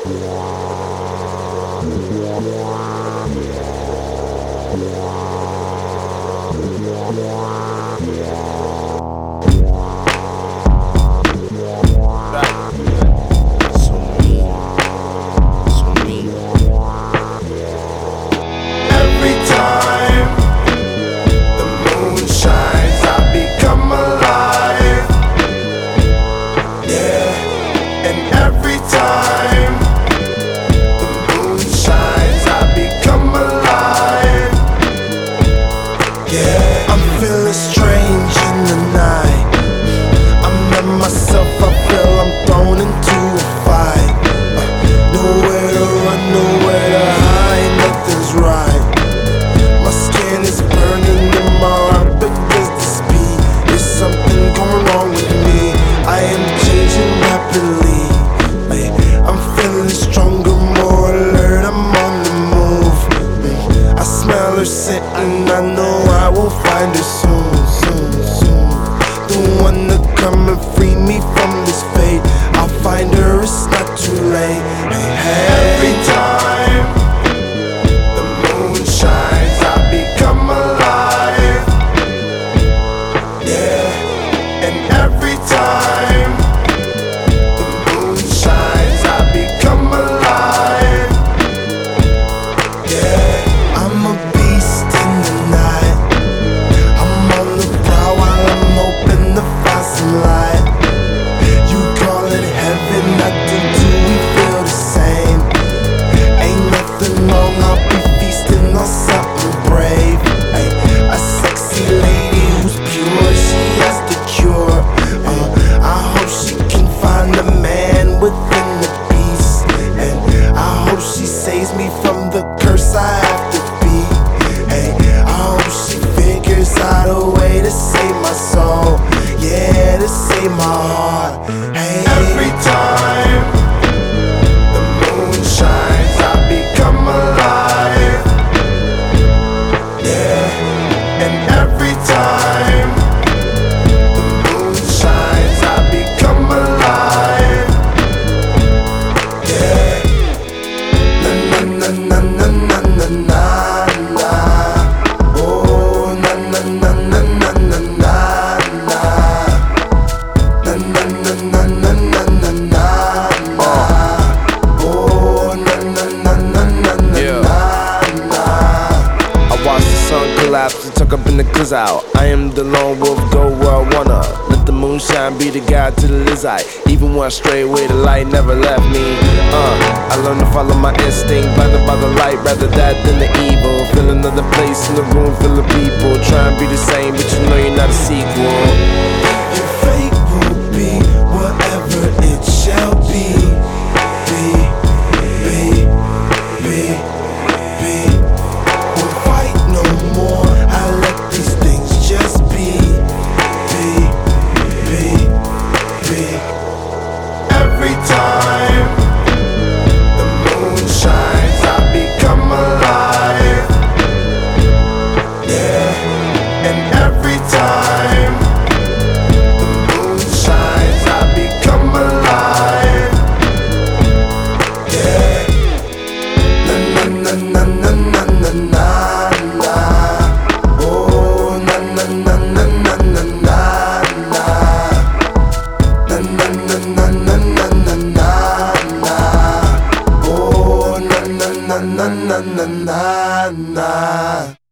Every time the moon shines, I become alive. Yeah, and every time the moon shines, I become alive. Yeah, I'm feeling strange in the night. I'm not myself, I feel I'm thrown into a fight. Nowhere to run, nowhere to hide, nothing's right. My skin is burning and my heart begins to speed. There's something going wrong with me, I am changing rapidly. Ay, I'm feeling stronger, more alert, I'm on the move. I smell her scent and I know I will find her soon, soon, soon. The one to come and free me from this fate. I'll find her, it's not too late. Hey, hey. Every time the moon shines, I become alive. Yeah, and every time the moon shines, I become alive. Yeah, I'm a beast in the night. I'm on the prowl while I'm hoping to find some light. You call it heaven, I do too, we feel the same. Ain't nothing wrong, I'll be feasting on something brave. Ay, a sexy lady who's pure, she has the cure. I hope she can find a man within the beast, and I hope she saves me from the curse I have to be. Hey, I hope she figures out a way to save my soul, yeah, to save my heart. Hey, every time the moon shines, I become alive. Yeah, and every time the moon shines, I become alive. Yeah, na na na na na na na na. Oh, na na na na na na na na. Na na na na na na na na. Oh, na na na na na na na. I watched the sun collapse and tuck up in the clouds out. I am the lone wolf, go where I wanna. Let the moonshine be the guide to the lizard. Even when I stray away, the light never left me. I learned to follow my instinct, blinded by the light, rather that than the evil. Feel another place in the room full of people, try and be the same, but you know you're not a sequel. Your fate will be whatever it shall be. Won't fight no more, I let these things just be. Every time the moon shines, I become alive. Yeah, and every time the moon shines, I become alive. Yeah, na na na na na na na na. Oh, na na na na na na na na. Na na na na na na na na na. Oh, na na na na na na na na.